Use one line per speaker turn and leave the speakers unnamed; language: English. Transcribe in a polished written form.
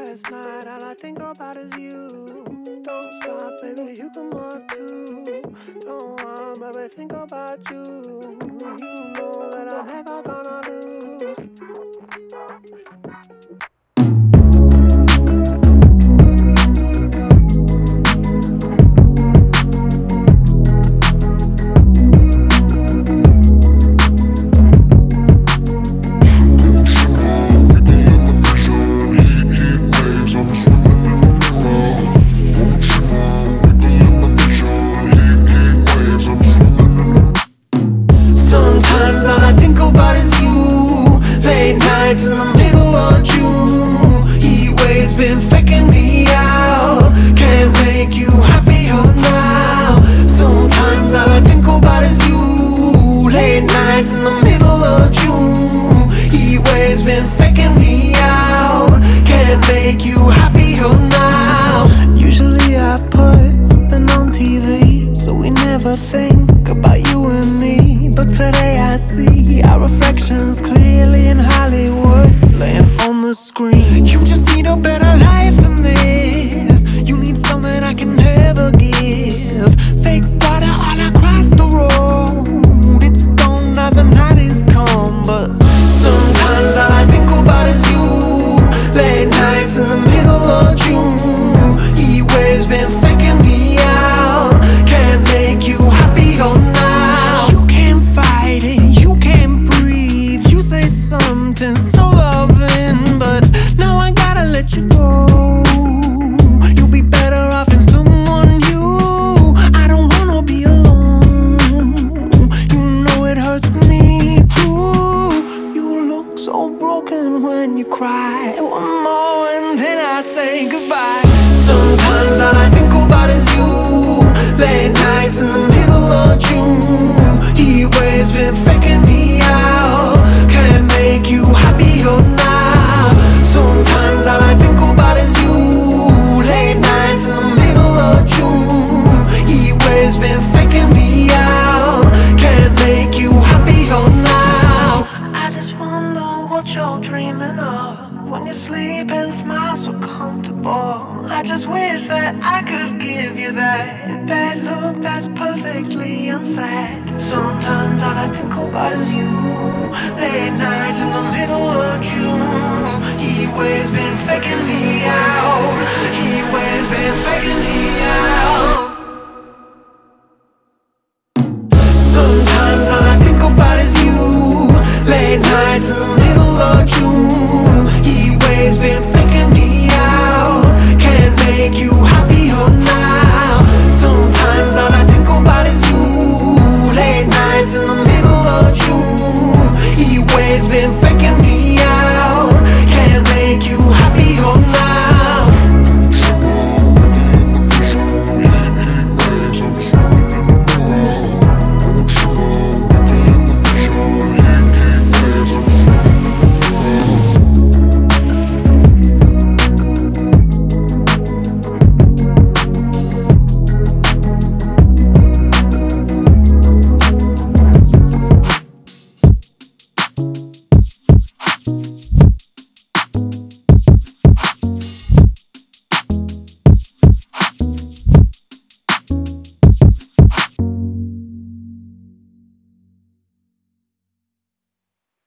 last night, all I think about is you. Don't stop, baby, you can walk too. Go on, baby, think about you. You know that I'm never gonna lose.
Sometimes all I think about is you. Late nights in the middle of June. Heat waves been faking me out. Can't make you happier now. Sometimes all I think about is you. Late nights in the middle of June. Heat waves been faking me out. Can't make you happier now. Usually I put something on TV, so we never think about you and me. But today I see our reflections clearly in Hollywood, laying on the screen. You just need a better life than this. You need something I can never give. Fake water all across the road. It's gone now, the night is come. But sometimes all I think about is you. Late nights in the middle of June. Heat waves been faking me out. Can't make you happier now. You can't fight it, you can't breathe. You say something so loving, but now I gotta let you go. You'll be better off in someone new. I don't wanna be alone. You know it hurts me too. You look so broken when you cry. One more and then I say goodbye. Sometimes all I think about is you. Late nights in the middle of June. Heat waves been faking me out. Can't make you happier now. Sometimes all I think about is you. Late nights in the middle of June. Heat waves been faking me out. Can't make you happier now. I just wonder what you're dreaming of when you sleep and smile so comfortable. I just wish that I could give you that bad look that's perfectly unsaid. Sometimes all I think about is you. Late nights in the middle of June. Heat waves been faking me out. Heat waves been faking me out. Sometimes all I think about is you. Late nights in the middle of June. Heat waves been faking me out. Can't make you happier now. Sometimes all I think about is you. Late nights in the middle of June. Heat waves been faking me